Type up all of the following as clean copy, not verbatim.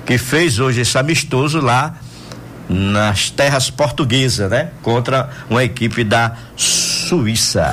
que fez hoje esse amistoso lá nas terras portuguesas, né? Contra uma equipe da Suíça.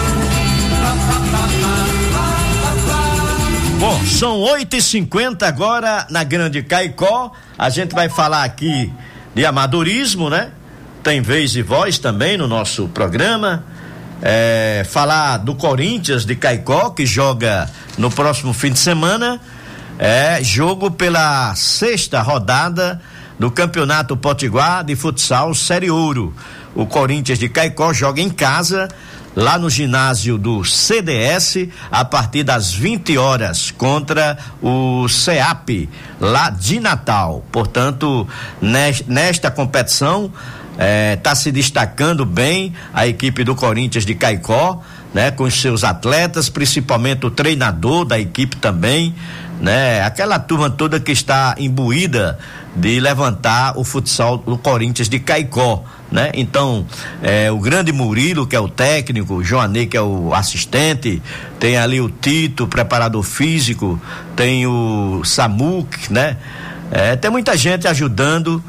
Bom, são 8h50 agora na Grande Caicó. A gente vai falar aqui de amadorismo, né? Tem vez e voz também no nosso programa. Falar do Corinthians de Caicó, que joga no próximo fim de semana. Jogo pela 6ª rodada do Campeonato Potiguar de Futsal Série Ouro. O Corinthians de Caicó joga em casa, lá no ginásio do CDS, a partir das 20 horas, contra o CEAP, lá de Natal. Portanto, nesta competição, está se destacando bem a equipe do Corinthians de Caicó, né? Com os seus atletas, principalmente o treinador da equipe também, né? Aquela turma toda que está imbuída de levantar o futsal do Corinthians de Caicó, né? Então, o grande Murilo, que é o técnico, o Joanê, que é o assistente, tem ali o Tito, preparador físico, tem o Samuc, né? Tem muita gente ajudando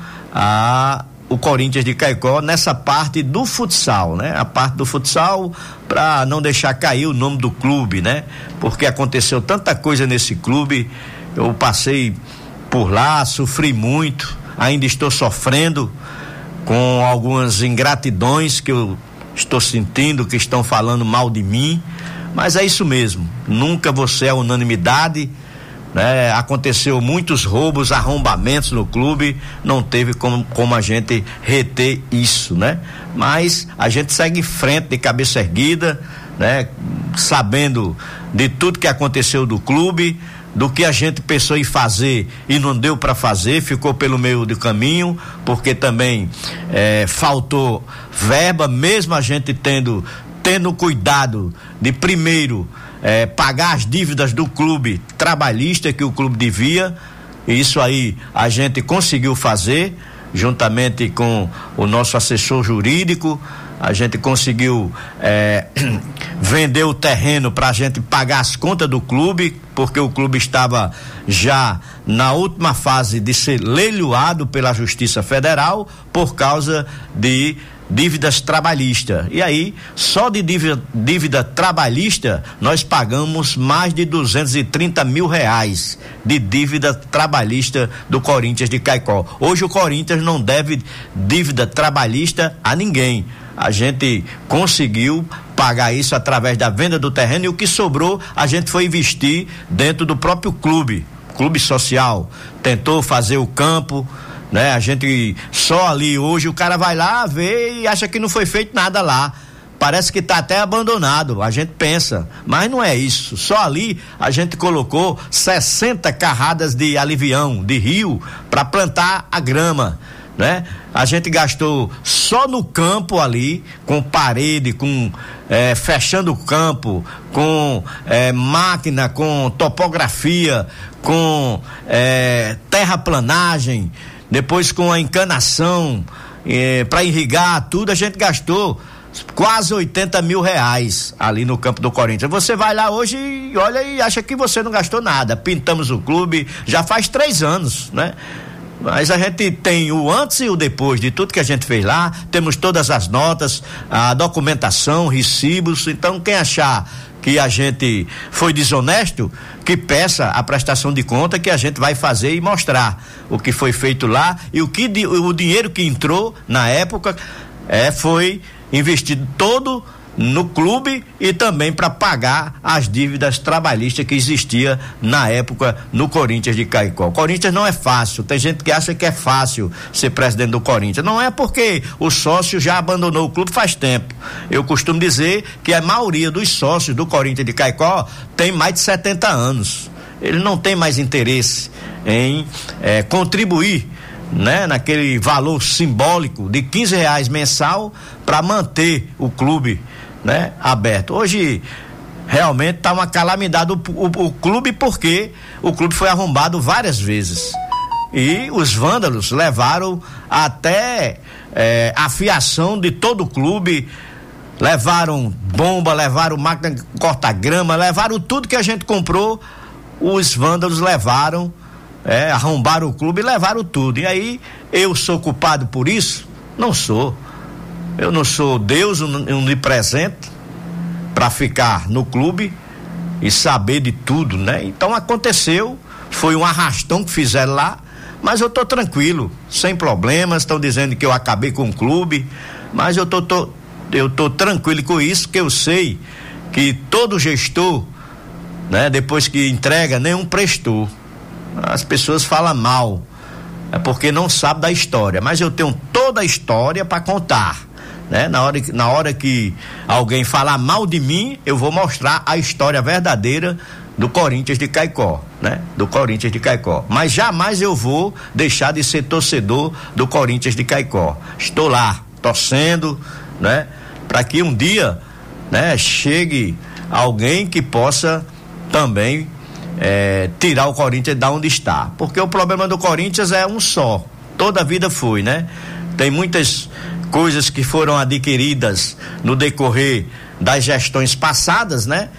o Corinthians de Caicó nessa parte do futsal, né? A parte do futsal, para não deixar cair o nome do clube, né? Porque aconteceu tanta coisa nesse clube, eu passei por lá, sofri muito, ainda estou sofrendo com algumas ingratidões que eu estou sentindo, que estão falando mal de mim, mas é isso mesmo, nunca você é unanimidade, né? Aconteceu muitos roubos, arrombamentos no clube, não teve como a gente reter isso, né? Mas a gente segue em frente de cabeça erguida, né? Sabendo de tudo que aconteceu do clube, do que a gente pensou em fazer e não deu para fazer, ficou pelo meio do caminho, porque também faltou verba, mesmo a gente tendo cuidado de primeiro pagar as dívidas do clube trabalhista que o clube devia. Isso aí a gente conseguiu fazer juntamente com o nosso assessor jurídico. A gente conseguiu vender o terreno para a gente pagar as contas do clube, porque o clube estava já na última fase de ser leiloado pela Justiça Federal por causa de dívidas trabalhistas. E aí, só de dívida trabalhista, nós pagamos mais de R$230 mil de dívida trabalhista do Corinthians de Caicó. Hoje o Corinthians não deve dívida trabalhista a ninguém. A gente conseguiu pagar isso através da venda do terreno, e o que sobrou a gente foi investir dentro do próprio clube social, tentou fazer o campo, né? A gente só ali hoje o cara vai lá ver e acha que não foi feito nada lá, parece que está até abandonado, a gente pensa, mas não é isso. Só ali a gente colocou 60 carradas de alivião de rio para plantar a grama, né? A gente gastou só no campo ali, com parede, com fechando o campo, com máquina, com topografia, com terraplanagem, depois com a encanação para irrigar tudo, a gente gastou quase R$80 mil ali no campo do Corinthians. Você vai lá hoje e olha e acha que você não gastou nada. Pintamos o clube já faz 3 anos, né? Mas a gente tem o antes e o depois de tudo que a gente fez lá, temos todas as notas, a documentação, recibos. Então quem achar que a gente foi desonesto, que peça a prestação de conta, que a gente vai fazer e mostrar o que foi feito lá, e o dinheiro que entrou na época foi investido todo no clube e também para pagar as dívidas trabalhistas que existia na época no Corinthians de Caicó. O Corinthians não é fácil, tem gente que acha que é fácil ser presidente do Corinthians, não é, porque o sócio já abandonou o clube faz tempo. Eu costumo dizer que a maioria dos sócios do Corinthians de Caicó tem mais de 70 anos, ele não tem mais interesse em contribuir, né, naquele valor simbólico de R$15 mensal para manter o clube, né, aberto. Hoje realmente está uma calamidade o clube, porque o clube foi arrombado várias vezes e os vândalos levaram até a fiação de todo o clube, levaram bomba, levaram máquina de corta-grama, levaram tudo que a gente comprou, os vândalos levaram, arrombaram o clube e levaram tudo. E aí, eu sou culpado por isso? Não sou. Eu não sou Deus onipresente para ficar no clube e saber de tudo, né? Então aconteceu, foi um arrastão que fizeram lá, mas eu tô tranquilo, sem problemas. Estão dizendo que eu acabei com o clube, mas eu tô tranquilo com isso, que eu sei que todo gestor, né, depois que entrega, nenhum prestou. As pessoas falam mal, é porque não sabe da história, mas eu tenho toda a história para contar, né? Na hora que alguém falar mal de mim, eu vou mostrar a história verdadeira do Corinthians de Caicó, né? Do Corinthians de Caicó. Mas jamais eu vou deixar de ser torcedor do Corinthians de Caicó. Estou lá torcendo, né? Para que um dia, né, chegue alguém que possa também tirar o Corinthians da onde está, porque o problema do Corinthians é um só, toda a vida foi, né? Tem muitas coisas que foram adquiridas no decorrer das gestões passadas, né?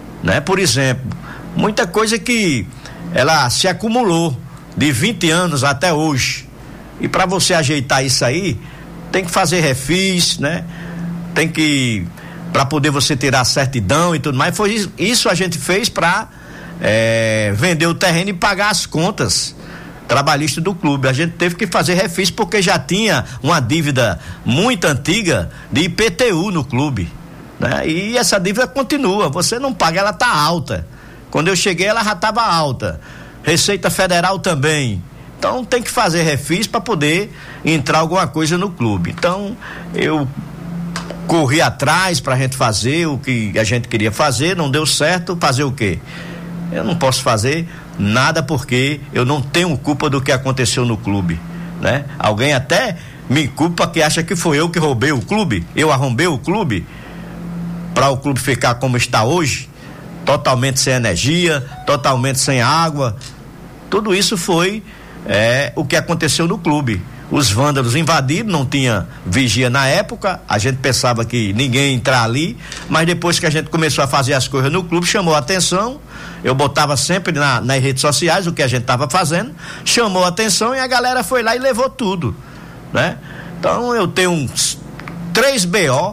Por exemplo, muita coisa que ela se acumulou de 20 anos até hoje, e para você ajeitar isso aí, tem que fazer refis, né? Tem que, para poder você tirar a certidão e tudo mais. Foi isso a gente fez para vender o terreno e pagar as contas trabalhistas do clube. A gente teve que fazer refis porque já tinha uma dívida muito antiga de IPTU no clube, né? E essa dívida continua, você não paga, ela tá alta. Quando eu cheguei ela já estava alta, Receita Federal também. Então tem que fazer refis para poder entrar alguma coisa no clube. Então eu corri atrás pra gente fazer o que a gente queria fazer, não deu certo, fazer o quê? Eu não posso fazer nada porque eu não tenho culpa do que aconteceu no clube, né? Alguém até me culpa que acha que foi eu que roubei o clube, eu arrombei o clube para o clube ficar como está hoje, totalmente sem energia, totalmente sem água. Tudo isso foi o que aconteceu no clube. Os vândalos invadiram, não tinha vigia na época, a gente pensava que ninguém ia entrar ali, mas depois que a gente começou a fazer as coisas no clube, chamou a atenção. Eu botava sempre nas redes sociais o que a gente estava fazendo, chamou a atenção e a galera foi lá e levou tudo, né? Então eu tenho uns 3 BO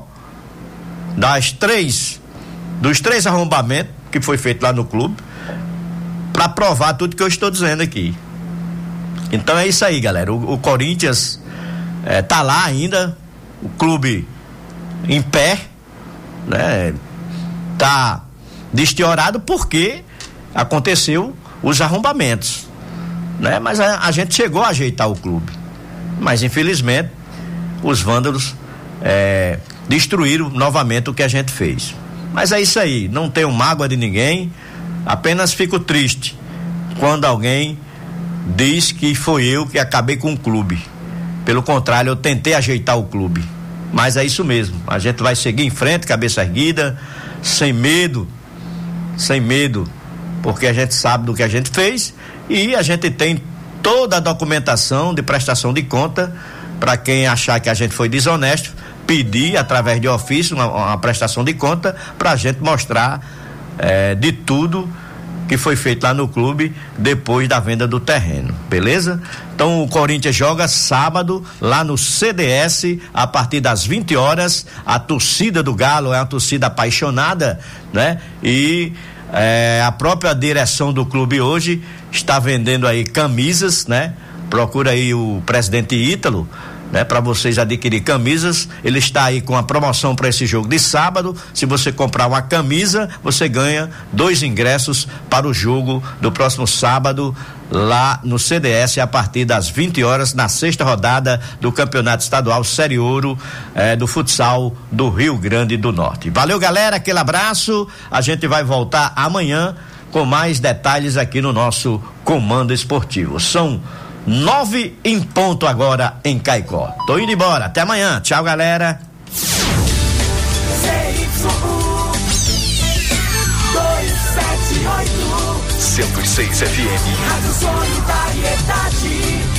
dos 3 arrombamentos que foi feito lá no clube, para provar tudo que eu estou dizendo aqui. Então é isso aí, galera. O Corinthians tá lá ainda, o clube em pé, né? Tá destiorado porque aconteceu os arrombamentos, né? Mas a gente chegou a ajeitar o clube, mas infelizmente os vândalos destruíram novamente o que a gente fez. Mas é isso aí, não tenho mágoa de ninguém, apenas fico triste quando alguém diz que foi eu que acabei com o clube. Pelo contrário, eu tentei ajeitar o clube. Mas é isso mesmo, a gente vai seguir em frente, cabeça erguida, sem medo, porque a gente sabe do que a gente fez e a gente tem toda a documentação de prestação de conta para quem achar que a gente foi desonesto, pedir através de ofício uma prestação de conta para a gente mostrar de tudo que foi feito lá no clube depois da venda do terreno, beleza? Então o Corinthians joga sábado lá no CDS a partir das 20 horas. A torcida do Galo é uma torcida apaixonada, né? E a própria direção do clube hoje está vendendo aí camisas, né? Procura aí o presidente Ítalo, né, para vocês adquirir camisas. Ele está aí com a promoção para esse jogo de sábado. Se você comprar uma camisa, você ganha 2 ingressos para o jogo do próximo sábado lá no CDS a partir das 20 horas na 6ª rodada do Campeonato Estadual Série Ouro do futsal do Rio Grande do Norte. Valeu, galera, aquele abraço. A gente vai voltar amanhã com mais detalhes aqui no nosso Comando Esportivo. São 9 em ponto agora em Caicó. Tô indo embora, até amanhã. Tchau, galera. 106 FM. Rádio Solidariedade.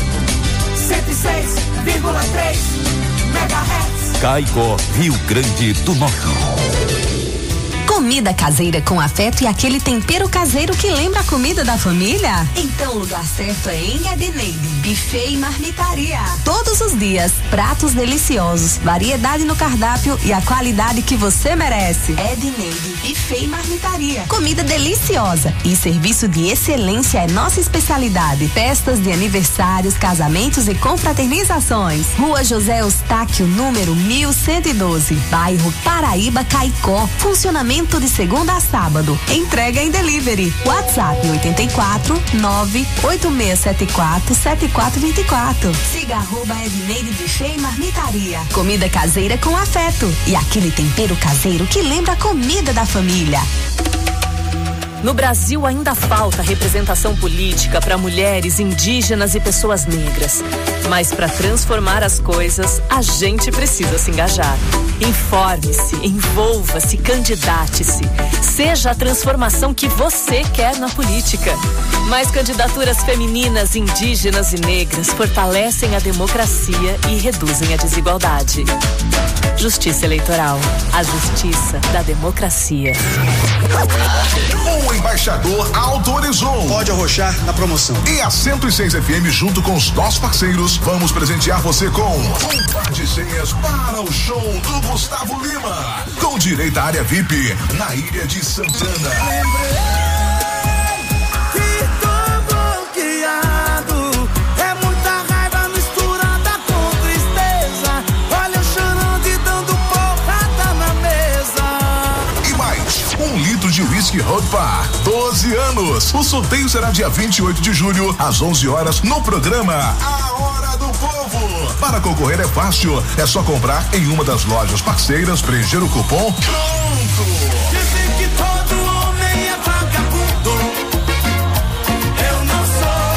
106,3 MHz. Caicó, Rio Grande do Norte. Comida caseira com afeto e aquele tempero caseiro que lembra a comida da família? Então o lugar certo é em Edneide, buffet e marmitaria. Todos os dias, pratos deliciosos, variedade no cardápio e a qualidade que você merece. Edneide, buffet e marmitaria. Comida deliciosa e serviço de excelência é nossa especialidade. Festas de aniversários, casamentos e confraternizações. Rua José Eustáquio, número 1112, bairro Paraíba, Caicó. Funcionamento de segunda a sábado. Entrega em delivery. WhatsApp 84 98674 7424. Siga @Edneide Buffet e Marmitaria. Comida caseira com afeto e aquele tempero caseiro que lembra a comida da família. No Brasil ainda falta representação política para mulheres, indígenas e pessoas negras. Mas para transformar as coisas, a gente precisa se engajar. Informe-se, envolva-se, candidate-se. Seja a transformação que você quer na política. Mais candidaturas femininas, indígenas e negras fortalecem a democracia e reduzem a desigualdade. Justiça Eleitoral. A justiça da democracia. O embaixador autorizou. Pode arrochar na promoção. E a 106 FM, junto com os nossos parceiros, vamos presentear você com um par de senhas para o show do Gustavo Lima, com direito à área VIP na Ilha de Santana. De Whisky Road Bar, 12 anos. O sorteio será dia 28 de julho, às 11 horas, no programa A Hora do Povo. Para concorrer é fácil, é só comprar em uma das lojas parceiras, preencher o cupom. Pronto! Dizem que todo homem é vagabundo. Eu não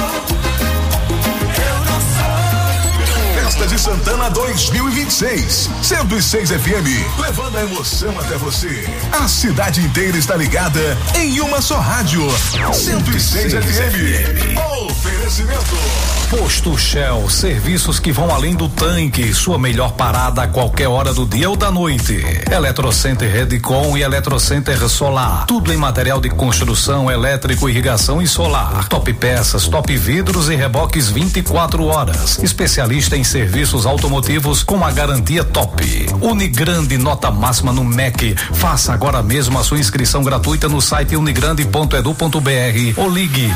sou. Festa de Santana 2026. 106 FM, levando a emoção até você. A cidade inteira está ligada em uma só rádio. 106 FM. Oferecimento. Posto Shell, serviços que vão além do tanque, sua melhor parada a qualquer hora do dia ou da noite. Eletrocenter Redcon e Eletrocenter Solar, tudo em material de construção, elétrico, irrigação e solar. Top peças, top vidros e reboques 24 horas. Especialista em serviços automotivos com a garantia top. Unigrande, nota máxima no MEC. Faça agora mesmo a sua inscrição gratuita no site unigrande.edu.br ou ligue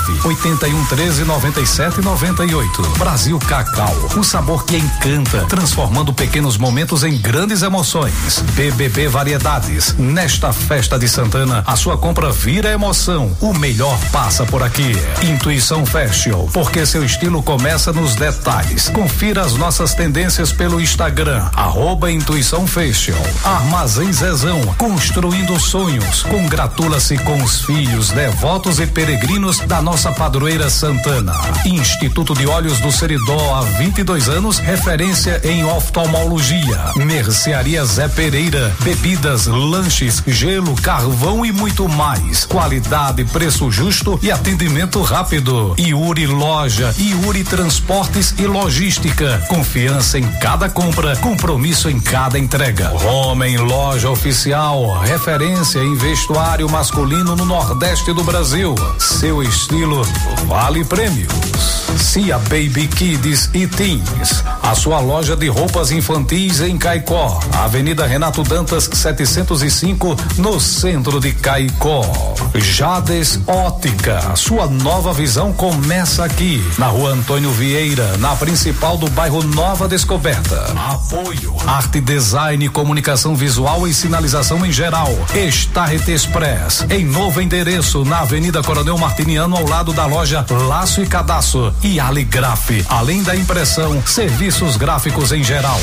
981139798. Brasil Cacau, o sabor que encanta, transformando pequenos momentos em grandes emoções. BBB Variedades, nesta festa de Santana, a sua compra vira emoção. O melhor passa por aqui. Intuição Fashion, porque seu estilo começa nos detalhes. Confira as nossas tendências pelo Instagram, @Intuição Fashion. Armazém Zezão, construindo sonhos. Congratula-se com os filhos, devotos e peregrinos da nossa padroeira Santana. Instituto de Olhos do Seridó, há 22 anos, referência em oftalmologia. Mercearia Zé Pereira, bebidas, lanches, gelo, carvão e muito mais. Qualidade, preço justo e atendimento rápido. Iuri Loja, Iuri Transportes e Logística. Confiança em cada compra, compromisso em cada entrega. Homem Loja Oficial, referência em vestuário masculino no Nordeste do Brasil. Seu estilo vale prêmios. Cia Baby Kids e Teens, a sua loja de roupas infantis em Caicó, Avenida Renato Dantas 705, no centro de Caicó. Jades Ótica, sua nova visão começa aqui, na Rua Antônio Vieira, na principal do bairro Nova Descoberta. Apoio Arte Design, Comunicação Visual e Sinalização em geral. Starret Express, em novo endereço, na Avenida Coronel Martiniano, ao lado da loja Laço e Cadastro. E Aligraf, além da impressão, serviços gráficos em geral.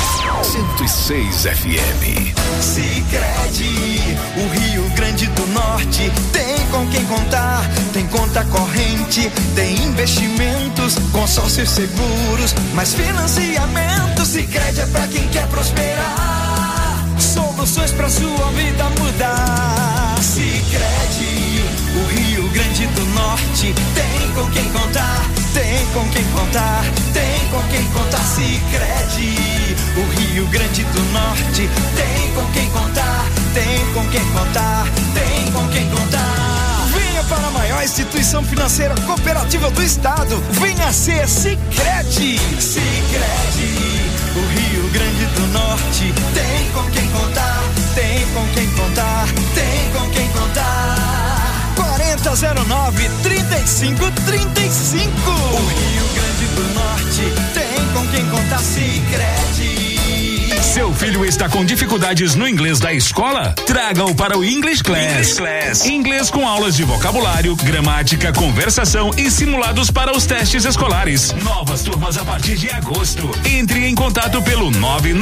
106 FM. Sicredi, o Rio Grande do Norte tem com quem contar, tem conta corrente, tem investimentos, consórcios seguros, mais financiamento. Sicredi é pra quem quer prosperar, soluções pra sua vida mudar. Sicredi, o Rio Grande do Norte tem com quem contar, tem com quem contar, tem com quem contar. Sicredi, o Rio Grande do Norte tem com quem contar, tem com quem contar, tem com quem contar. Venha para a maior instituição financeira cooperativa do estado. Venha ser Sicredi. Sicredi, o Rio Grande do Norte tem com quem contar, tem com quem contar, tem com quem contar. 4009-3535. O Rio Grande do Norte tem com quem contar. Sicredi. Seu filho está com dificuldades no inglês da escola? Traga-o para o English Class. Inglês com aulas de vocabulário, gramática, conversação e simulados para os testes escolares. Novas turmas a partir de agosto. Entre em contato pelo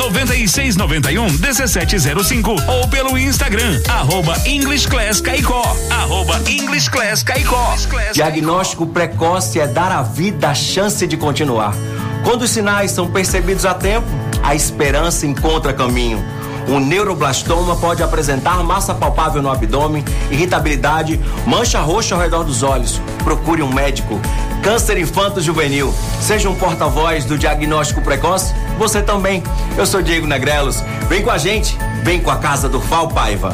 99691-1705 ou pelo Instagram, @EnglishClassCaicó. @EnglishClassCaicó. Diagnóstico precoce é dar à vida a chance de continuar. Quando os sinais são percebidos a tempo, a esperança encontra caminho. Um neuroblastoma pode apresentar massa palpável no abdômen, irritabilidade, mancha roxa ao redor dos olhos. Procure um médico. Câncer infanto-juvenil. Seja um porta-voz do diagnóstico precoce, você também. Eu sou Diego Negrelos. Vem com a gente, vem com a Casa do Fal Paiva.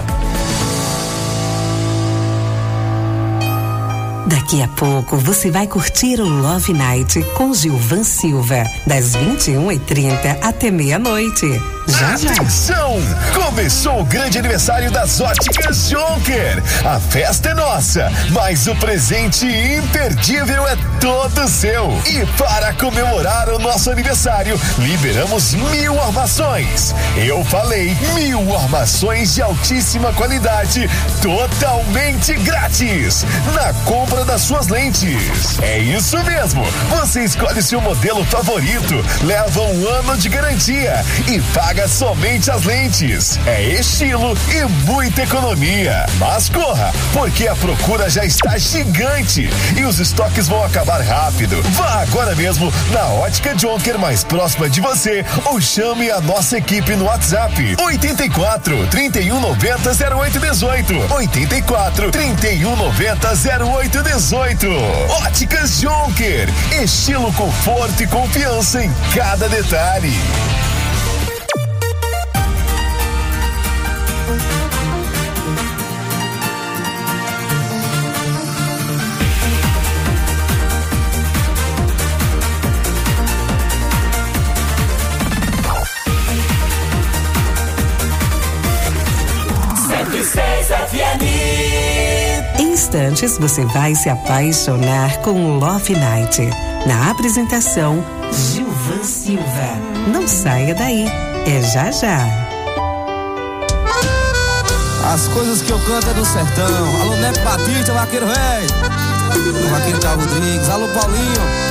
Daqui a pouco você vai curtir o Love Night com Gilvan Silva, das 21h30 até meia-noite. Já. Atenção! Começou o grande aniversário das Óticas Jonker. A festa é nossa, mas o presente imperdível é todo seu. E para comemorar o nosso aniversário, liberamos 1000 armações. Eu falei 1000 armações de altíssima qualidade, totalmente grátis, na compra das suas lentes. É isso mesmo, você escolhe seu modelo favorito, leva 1 ano de garantia e paga somente as lentes. É estilo e muita economia. Mas corra, porque a procura já está gigante e os estoques vão acabar rápido. Vá agora mesmo na Ótica Jonker mais próxima de você ou chame a nossa equipe no WhatsApp 84 3190 0818. 84 3190 0818. Óticas Jonker, estilo, conforto e confiança em cada detalhe. Em instantes você vai se apaixonar com o Love Night. Na apresentação, Gilvan Silva. Não saia daí, é já já. As coisas que eu canto é do sertão. Alô, Neto Batista, vaqueiro velho. O vaqueiro Carlos Rodrigues. Alô, Paulinho.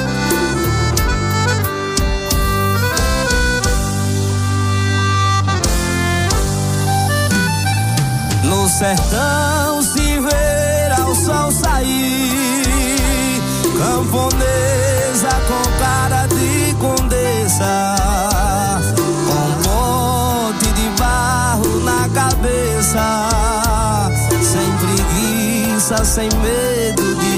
No sertão se verá o sol sair, camponesa com cara de condessa, com um monte de barro na cabeça, sem preguiça, sem medo de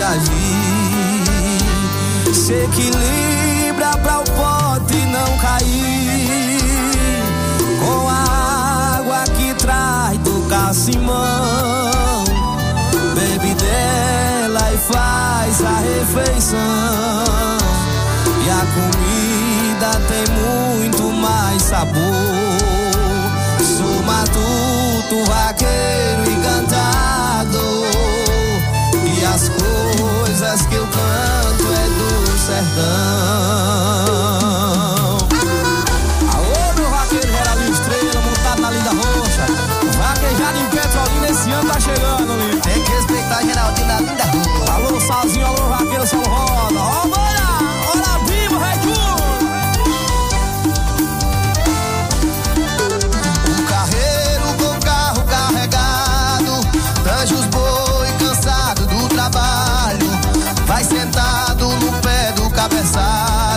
agir, se equilibra pra o pote não cair, com a água que traz do Cassimão, bebe dela e faz a refeição, e a comida tem muito mais sabor. Sou matuto, vaqueiro e cantador, e as coisas que eu canto é do sertão. Alô, meu vaqueiro Geraldinho Estrela, montado na linda roxa, vaquejado em Petrolina, esse ano tá chegando, amigo. Tem que respeitar Geraldinho na linda roxa. Alô, Salzinho, alô, vaqueiro, solo roda. Ó, bora, hora viva, Rei Júnior. O carreiro com o carro carregado, tanja os boi cansado do trabalho, vai sentado no pé do cabeçalho,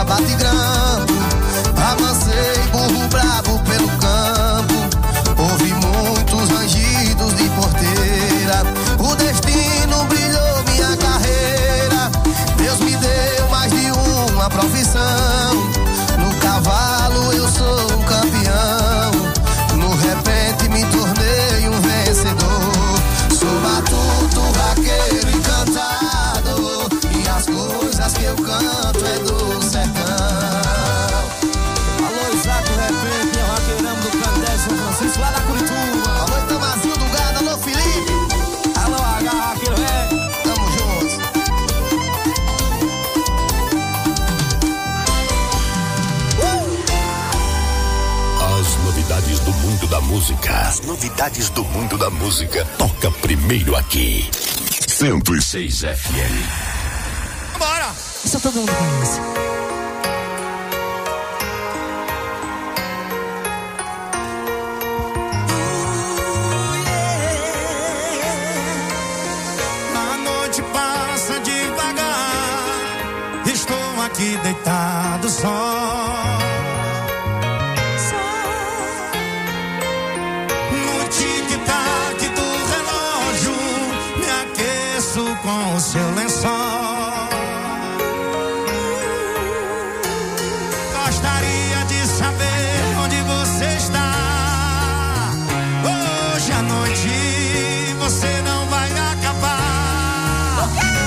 pra bate-grampo, avancei burro brabo pelo campo, ouvi muitos rangidos de porteira, o destino brilhou minha carreira, Deus me deu mais de uma profissão, no cavalo eu sou um campeão, no repente me tornei um vencedor, sou matuto, vaqueiro encantado, e as coisas que eu canto é do sertão. Alô, Isaac, o repente, é o vaqueirão do Candé, São Francisco, lá da Curitiba. Alô, Itamazinho do Gado, alô, Felipe. Alô, H, vaqueiro, tamo juntos. As novidades do mundo da música. As novidades do mundo da música. Toca primeiro aqui. 106 FM. Bora! Isso todo mundo conhece. A noite passa devagar, estou aqui deitado só. No tic-tac do relógio, me aqueço com o seu lençol. Gostaria de saber onde você está. Hoje à noite você não vai acabar.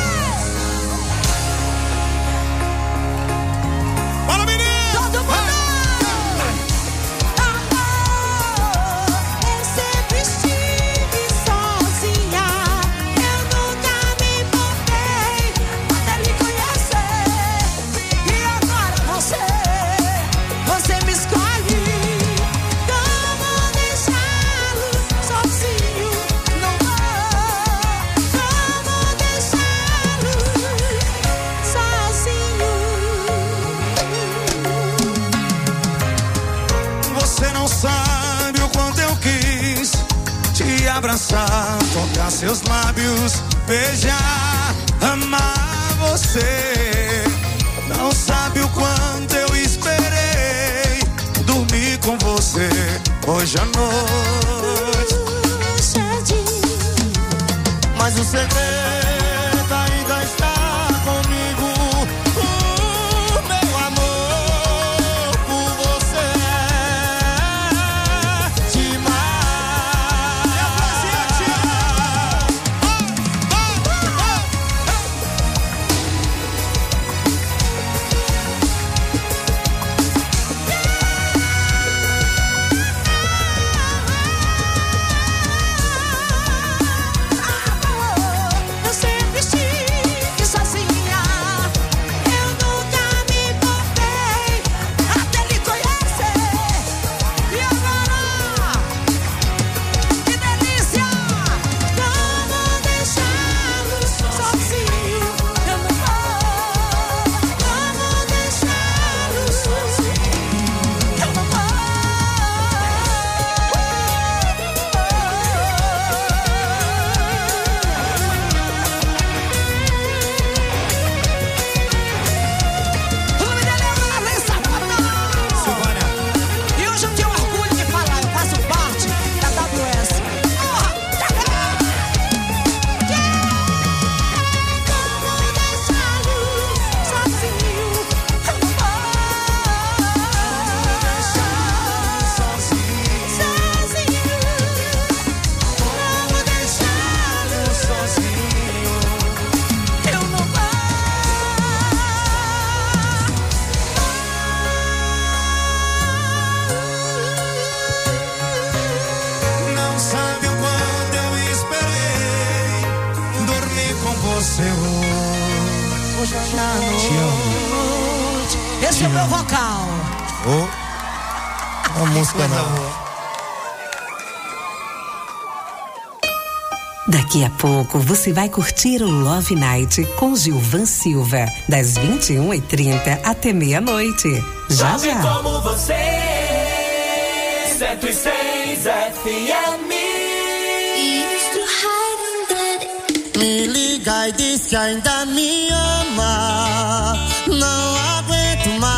Bora, menino! Todo mundo! Eu sempre estive sozinha. Eu nunca me importei até lhe conhecer. E agora você me escolhe. Como deixá-lo sozinho? Não vou. Como deixá-lo sozinho? Você não sabe o quanto eu quis te abraçar, tocar seus lábios, beijar, amar você. Não sabe o quanto eu esperei dormir com você hoje à noite. Mas o segredo ainda está comigo. O meu amor por você é demais. Eu sempre estive sozinha. Eu nunca me importei até lhe conhecer. E agora, que delícia! Como deixá-lo sozinho? Eu não vou. Como deixá-lo sozinho? Eu não vou. O nome dela é Ana Lessa Silvânia. E hoje eu tenho orgulho de falar, eu faço parte da WS. Como deixá-lo sozinho? Eu não vou. Sozinho. Como deixá-lo sozinho? Eu não vou. Não sabe o quanto eu esperei dormir com você hoje à noite. Esse é o meu vocal. A música não. Daqui a pouco você vai curtir o Love Night com Gilvan Silva, das 21h30 até meia-noite. Já, já. Como você, 106 FM. Me liga e diz que ainda me ama. Não aguento mais.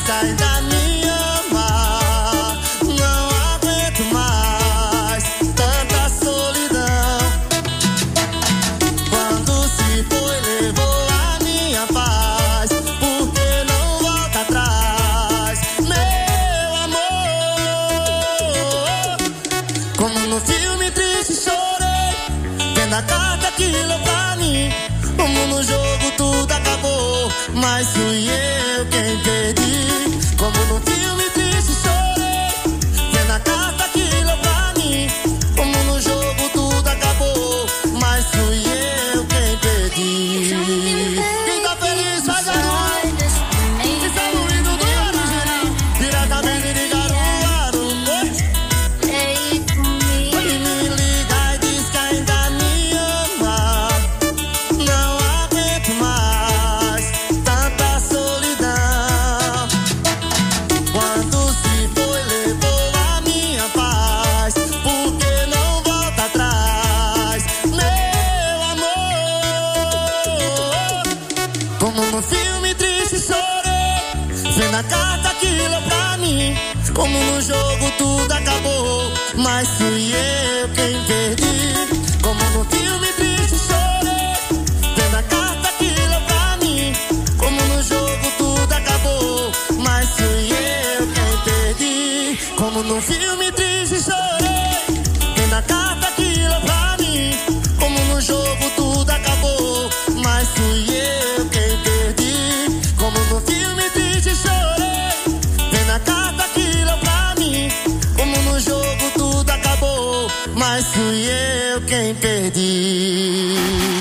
que ainda me ama. Não aguento mais tanta solidão. Quando se foi, levou a minha paz. Por que não volta atrás, meu amor? Como no filme triste chorei, vendo a carta que leu pra mim. Como no jogo tudo acabou, mas fui eu quem perdi. Como no filme triste chorei, vendo a carta que leu pra mim. Como no jogo tudo acabou, mas fui eu quem perdi. Quem tá feliz faz a noite. Isso é o hino do original, diretamente de Caruaru. Ele me liga e diz que ainda me ama. Não aguento mais tanta solidão. Quando se foi, levou a minha paz. Por que não volta atrás, meu amor? Como no filme triste chorei, vendo a carta que leu pra mim. Como no jogo tudo acabou, mas fui eu quem perdi. Como no filme triste chorei, vendo a carta que leu pra mim. Como no jogo tudo acabou, mas fui eu quem perdi. Como no filme triste chorei, vendo a carta que leu pra mim. Como no jogo tudo acabou, mas fui eu quem perdi. Como no filme triste chorei, vendo a carta que leu pra mim. Como no jogo tudo acabou, mas fui eu quem perdi.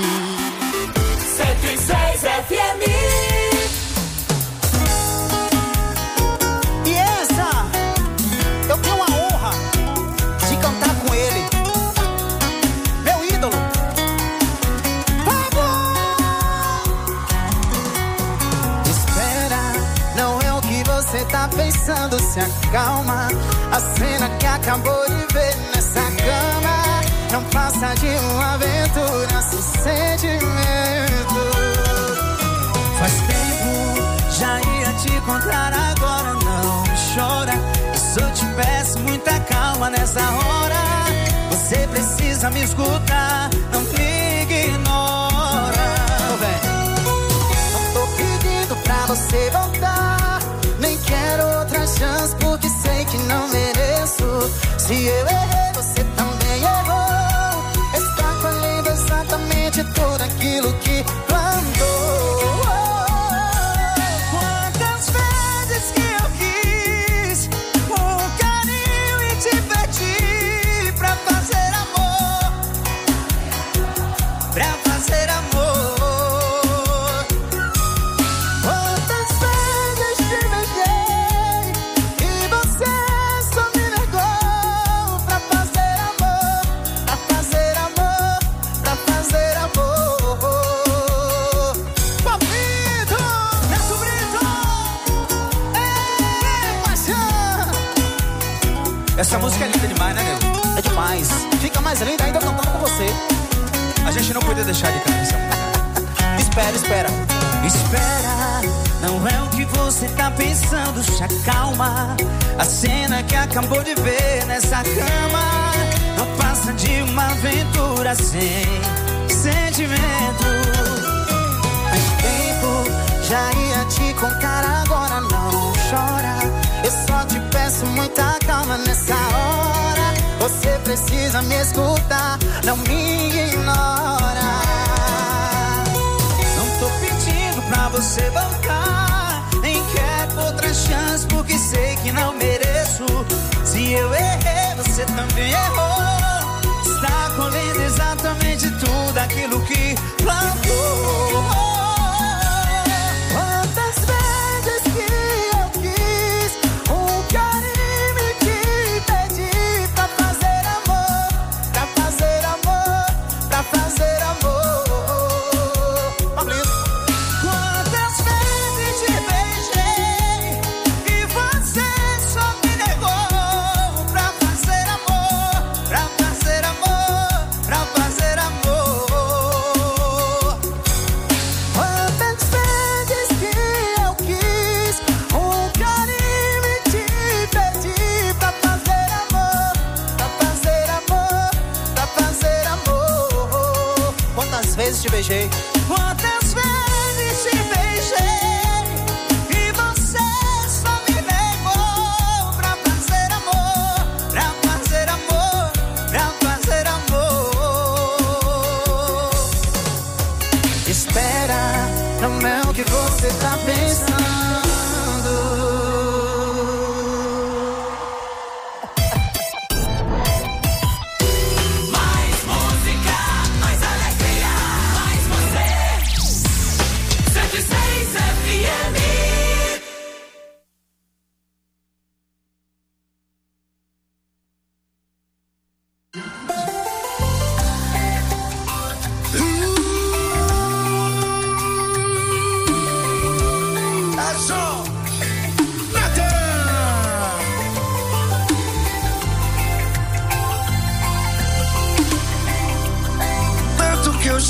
106 FM. E essa, eu tenho a honra de cantar com ele, meu ídolo. Espera, não é o que você tá pensando, se acalma. A cena que acabou de ver nessa cama não passa de uma aventura sem sentimento. Faz tempo, já ia te contar, agora não chora. Eu só te peço muita calma nessa hora. Você precisa me escutar, não me ignora. Não tô pedindo pra você voltar, nem quero outra chance porque sei que não mereço. Se eu errei, você também errou. Está colhendo exatamente tudo aquilo que plantou. Quantas vezes que eu quis um carinho e te pedi pra fazer amor, pra fazer amor. Quantas vezes te beijei e você só me negou pra fazer amor, pra fazer amor, pra fazer amor. Papito, Neto Brito, paixão. Essa música é linda demais, né, meu? É demais. Fica mais linda ainda cantando com você. A gente não podia deixar de cantar essa música. Espera, espera. Espera, não é o que você tá pensando, se acalma. A cena que acabou de ver nessa cama não passa de uma aventura sem sentimento. Faz tempo, já ia te contar, agora não chora. Eu só te peço muita calma nessa hora. Você precisa me escutar, não me ignora. Não tô pedindo pra você voltar, nem quero outra chance porque sei que não mereço. Se eu errei, você também errou. Está colhendo exatamente tudo aquilo que plantou. Quantas vezes que eu quis um carinho e te pedi pra fazer amor, pra fazer amor, pra fazer amor. Quantas vezes te beijei e você só me negou pra fazer amor, pra fazer amor, pra fazer amor.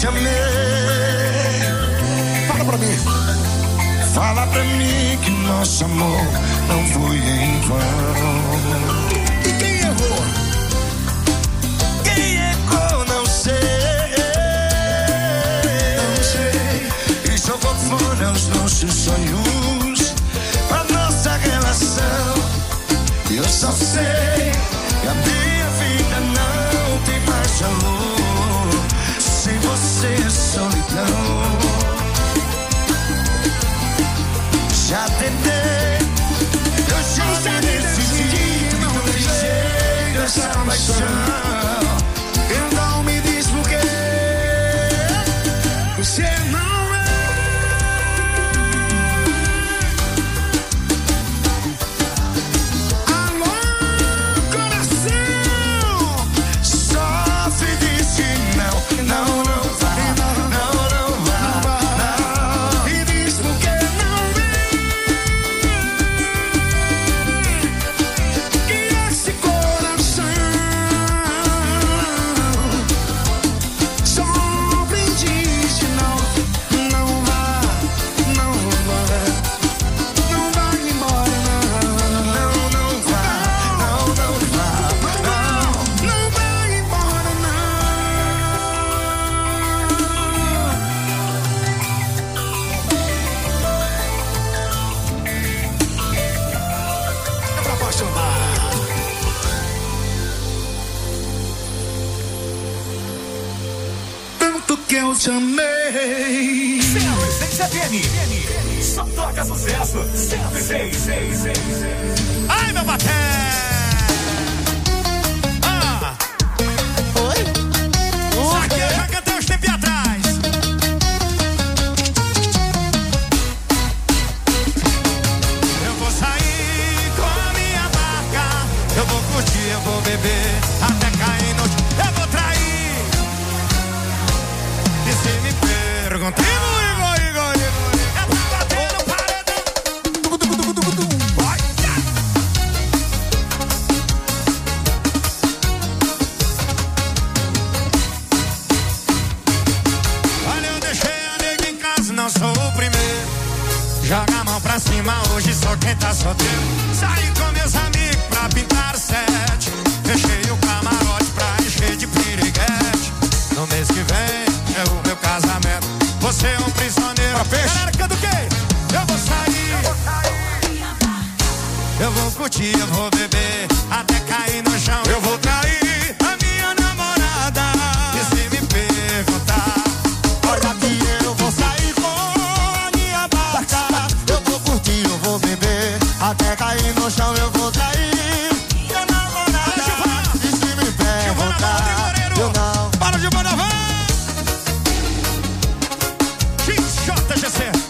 te amei. Fala pra mim. Fala pra mim que nosso amor não foi em vão. E quem errou? Quem errou, não sei. Não sei. E jogou fora os nossos sonhos, a nossa relação. Eu só sei que a minha vida não tem mais valor. Sem você é solidão. Já tentei, eu já me decidi, não deixei essa paixão. Então me diz por quê você não é. Alô, coração, sofre e diz que não, não, não vai, não, não vai, e diz por que não vem. Que esse coração sofre e diz que não, não vai, não vai, não vai embora, não, não, não vai, não, não vai, não, não vai embora, não. É pra apaixonar. Tanto que eu te amei. 106 FM. Só toca sucesso. 106. ai meu baté. Oi? Isso aqui eu já cantei uns tempos atrás. Eu vou sair com a minha barca, eu vou curtir, eu vou beber, até cair no chão. Eu vou trair. E se me perguntar, Igor, eu vou bater no paredão. Olha, eu deixei a nega em casa, não sou o primeiro. Joga a mão pra cima, hoje só quem tá solteiro. Saí com meus amigos pra pintar sete. Fechei o camarote pra encher de piriguete. No mês que vem é o meu casamento. Você é um prisioneiro. Galera, canta o quê? Eu vou sair, eu vou curtir, eu vou beber, até cair no chão. Eu vou trair a minha namorada. E se me perguntar, olha que eu vou sair com a minha barca. Eu vou curtir, eu vou beber, até cair no chão. Eu vou trair minha namorada. E se me perguntar, eu não. Para de Bonavan! JGC.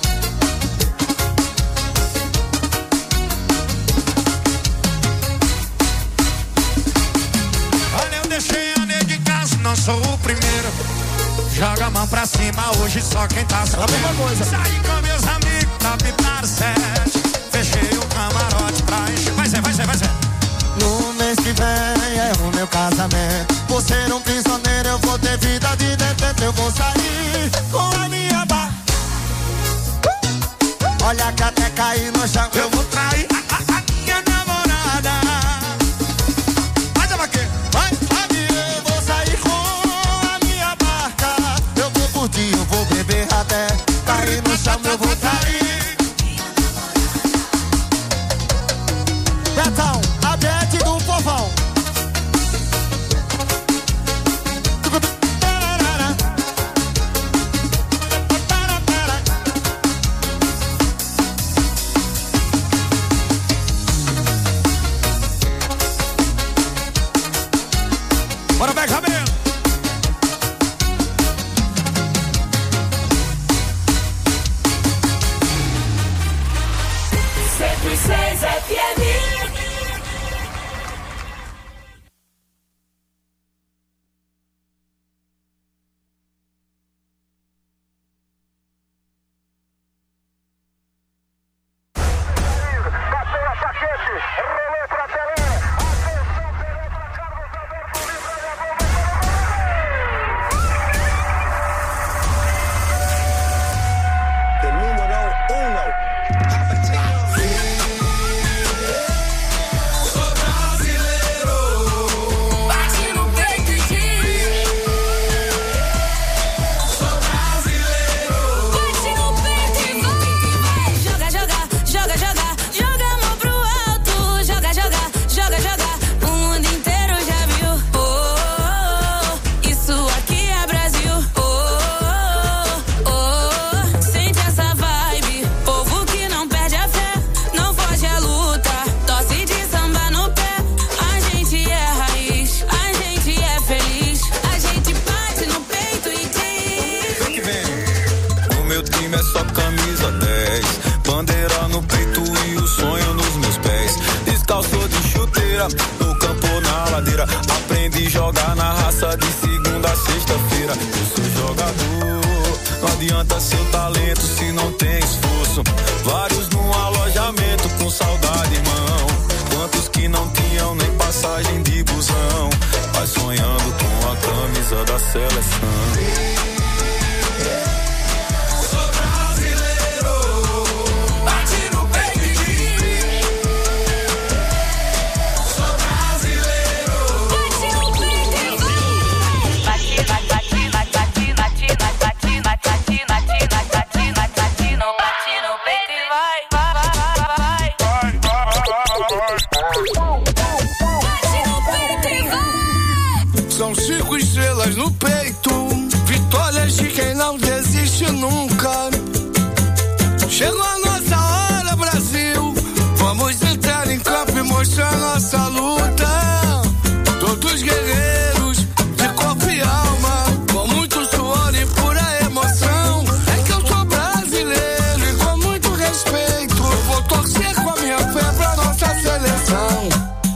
Olha, eu deixei a nega em casa, não sou o primeiro. Joga a mão pra cima, hoje só quem tá solteiro. Saí com meus amigos pra pintar sete. Fechei o camarote pra encher. Vai ser. No mês que vem é o meu casamento. Vou ser um prisioneiro, eu vou ter vida de detento. Eu vou sair com a minha barra. Olha que até cair no chão. Eu vou trair a minha namorada. Vai, Jabaquê, vai. Eu vou sair com a minha barca. Eu vou curtir, eu vou beber até cair no chão. Eu vou trair. Betão, a Bete do povão. Bora, Benjamin! 106 FM. feira, no campo ou na ladeira. Aprendi a jogar na raça de segunda a sexta-feira. Eu sou jogador, não adianta seu talento se não tem esforço. Vários num alojamento com saudade, irmão. Quantos que não tinham nem passagem de busão, mas sonhando com a camisa da seleção. São 5 estrelas no peito, vitórias de quem não desiste nunca. Chegou a nossa hora, Brasil. Vamos entrar em campo e mostrar nossa luta. Todos guerreiros de corpo e alma, com muito suor e pura emoção. É que eu sou brasileiro e com muito respeito vou torcer com a minha fé pra nossa seleção.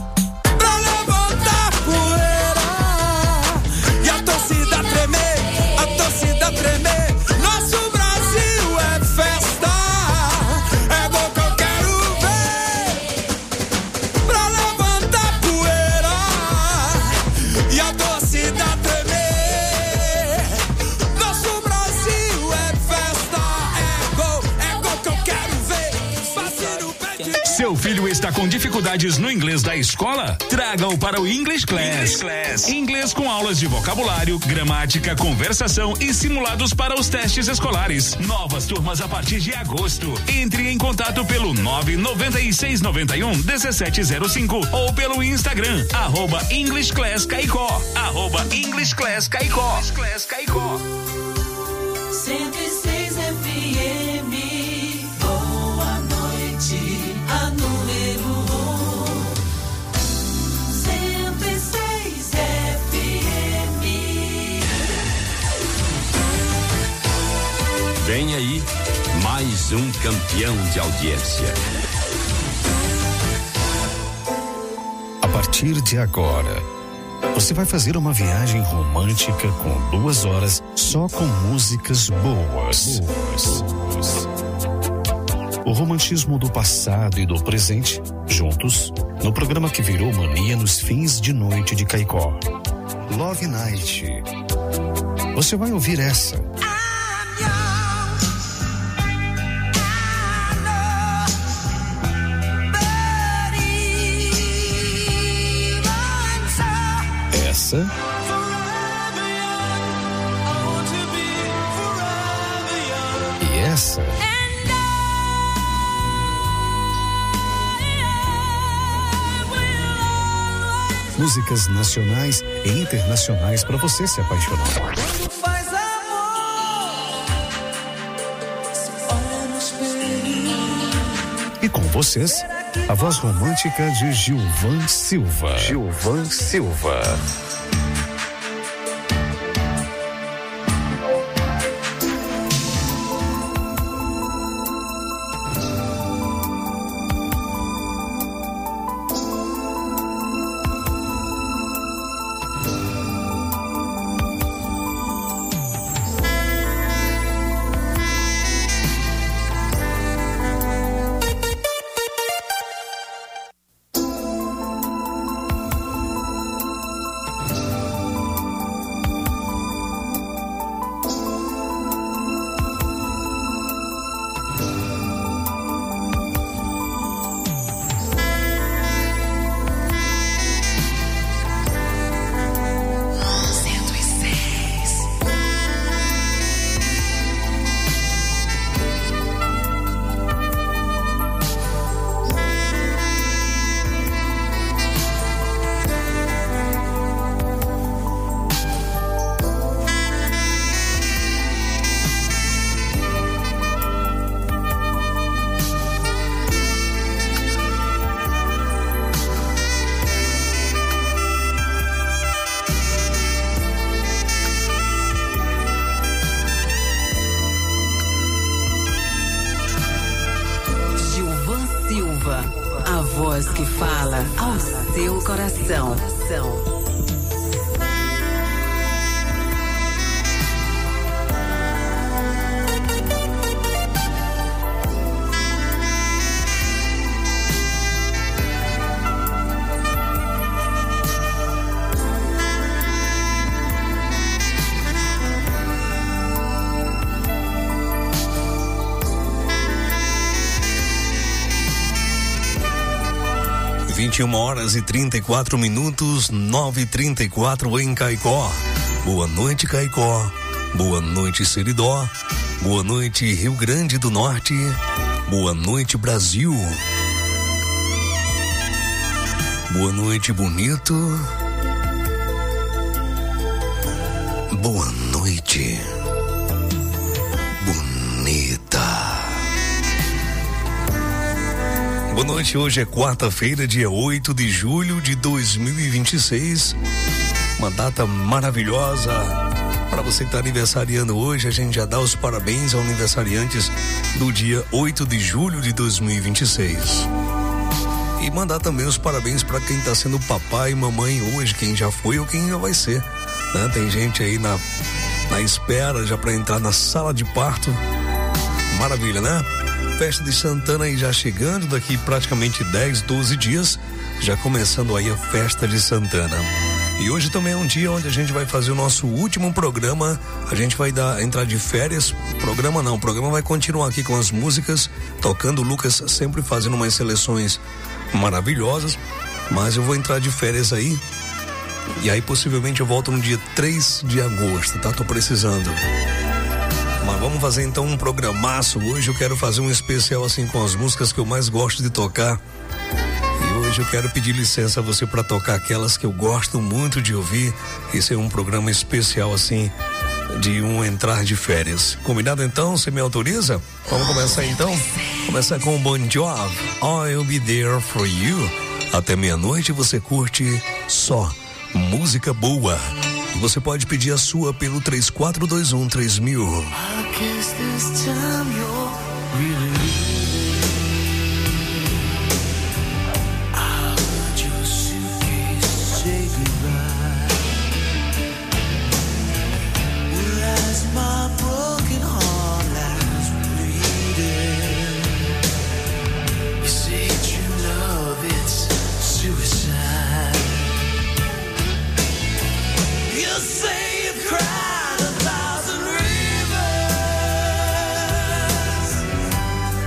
Seu filho está com dificuldades no inglês da escola? Traga-o para o English Class. Inglês com aulas de vocabulário, gramática, conversação e simulados para os testes escolares. Novas turmas a partir de agosto. Entre em contato pelo 99691-1705 ou pelo Instagram, @English Class Caicó. @English Class Caicó. 106 FM, boa noite. A número 106 FM. Vem aí mais um campeão de audiência. A partir de agora, você vai fazer uma viagem romântica com 2 horas só com músicas boas. O romantismo do passado e do presente, juntos, no programa que virou mania nos fins de noite de Caicó. Love Night. Você vai ouvir essa. Essa. E essa. Músicas nacionais e internacionais para você se apaixonar. Faz amor, se olha no espelho. E com vocês, a voz romântica de Gilvan Silva. A voz que fala ao seu coração. 21h34, 9h34 em Caicó. Boa noite, Caicó. Boa noite, Seridó. Boa noite, Rio Grande do Norte. Boa noite, Brasil. Boa noite, bonito. Boa noite, bonita. Boa noite, hoje é quarta-feira, dia 8 de julho de 2026. Uma data maravilhosa. Para você que está aniversariando hoje, a gente já dá os parabéns aos aniversariantes do dia 8 de julho de 2026. E mandar também os parabéns para quem está sendo papai e mamãe hoje, quem já foi ou quem ainda vai ser, né? Tem gente aí na espera já para entrar na sala de parto. Maravilha, né? Festa de Santana aí já chegando, daqui praticamente 10, 12 dias, já começando aí a festa de Santana. E hoje também é um dia onde a gente vai fazer o nosso último programa. A gente vai entrar de férias. O programa vai continuar aqui com as músicas, tocando. O Lucas sempre fazendo umas seleções maravilhosas, mas eu vou entrar de férias aí. E aí possivelmente eu volto no dia 3 de agosto, tá? Tô precisando. Mas vamos fazer então um programaço. Hoje eu quero fazer um especial assim com as músicas que eu mais gosto de tocar. E hoje eu quero pedir licença a você para tocar aquelas que eu gosto muito de ouvir. Esse é um programa especial assim de um entrar de férias. Combinado então? Você me autoriza? Vamos começar então? Começar com o Bon Jovi, I'll Be There For You. Até meia-noite você curte só música boa. Você pode pedir a sua pelo 3421-3000. Cried 1,000 rivers.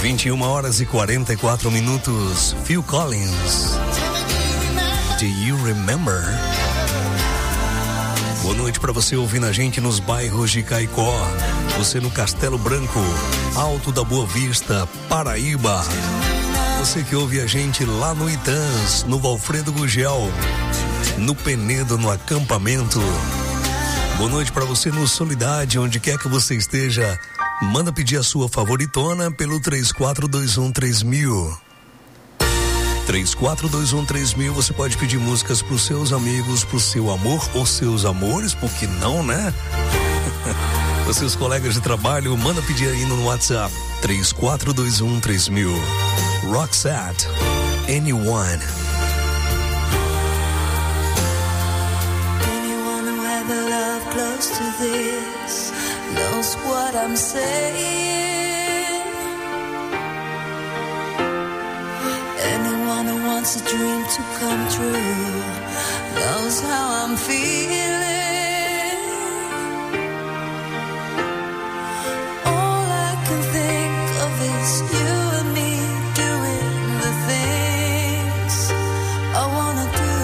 21h44. Phil Collins. Do you remember? Boa noite para você ouvindo a gente nos bairros de Caicó. Você no Castelo Branco, Alto da Boa Vista, Paraíba. Você que ouve a gente lá no Itãs, no Valfredo Gugel, no Penedo, no acampamento. Boa noite para você no Solidade, onde quer que você esteja. Manda pedir a sua favoritona pelo 34213000. 34213000, você pode pedir músicas pros seus amigos, pro seu amor ou seus amores, por que não, né? Os seus colegas de trabalho, manda pedir aí no WhatsApp 34213000. Roxette, Anyone. Anyone who ever loved close to this knows what I'm saying. Anyone who wants a dream to come true knows how I'm feeling. All I can think of is you and me doing the things I wanna do.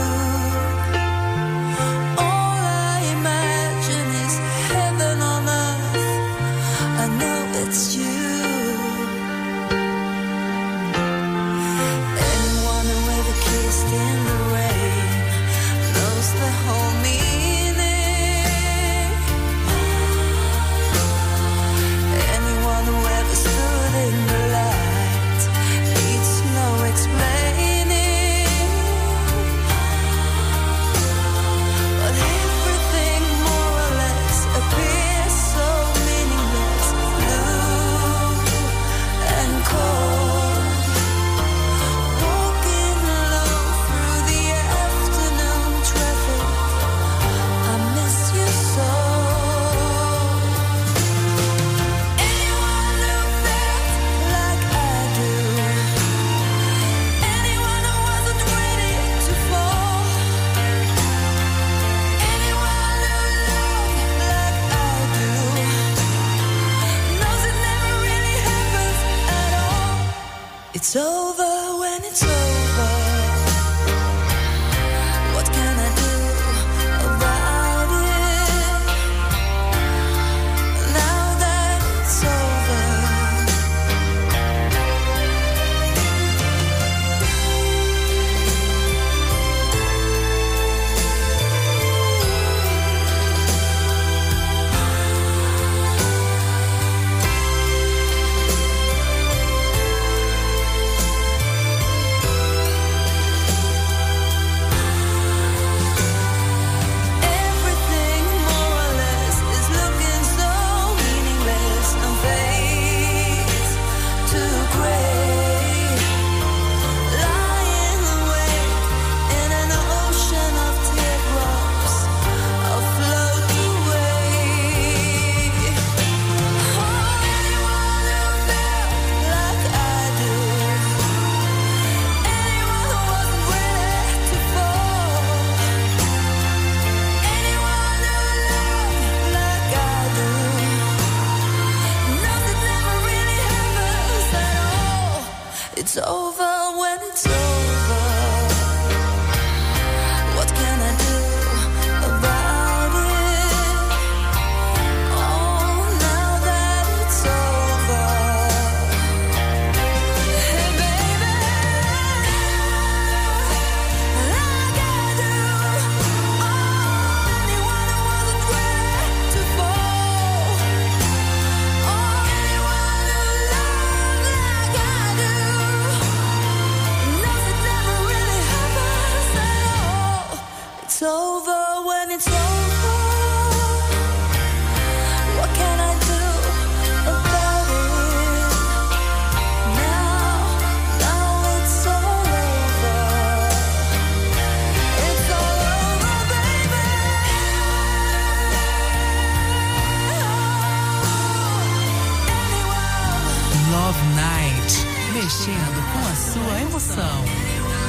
All I imagine is heaven on earth. I know it's you. In the rain knows the whole meaning. Anyone who ever stood in the light needs no explaining. But everything more or less appears so meaningless, blue and cold. It's over when it's over. What can I do about it? Now that it's over. It's over when it's over. What can I do about it? Oh, now that it's over. Hey, baby, like I do. Oh, anyone who wasn't ready to fall. Oh, anyone who loved like I do. It's over when it's over. What can I do about it? Now it's all over. It's all over, baby. Love Night, mexendo com a sua emoção.